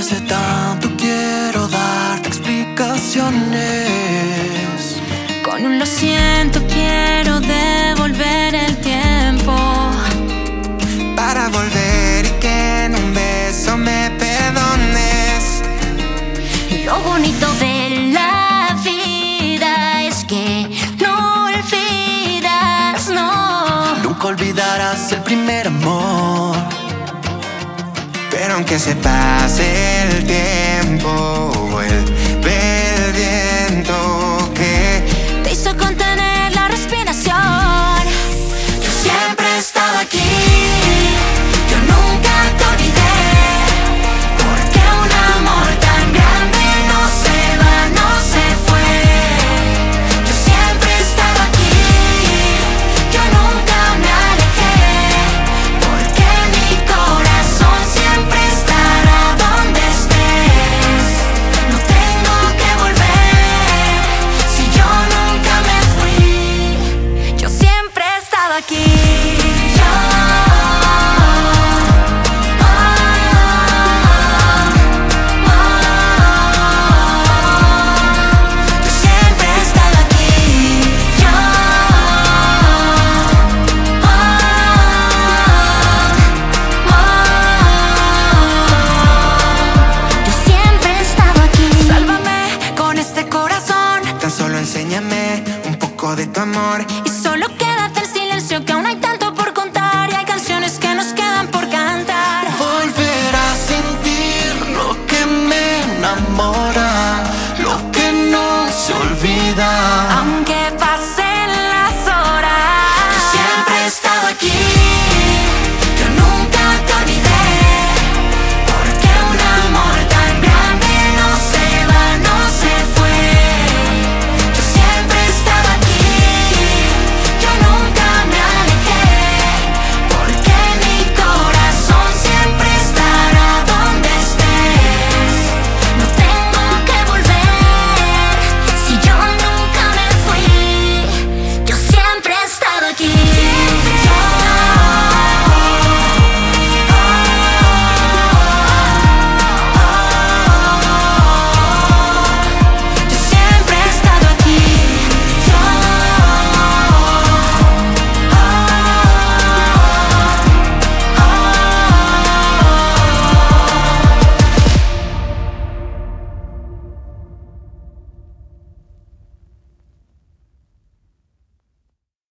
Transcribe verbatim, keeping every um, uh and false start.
hace tanto quiero darte explicaciones. Con un lo siento quiero devolver el tiempo, para volver y que en un beso me perdones. y lo bonito de la vida es que no olvidas, no. Nunca olvidarás el primer amor, pero aunque se pase el tiempo, el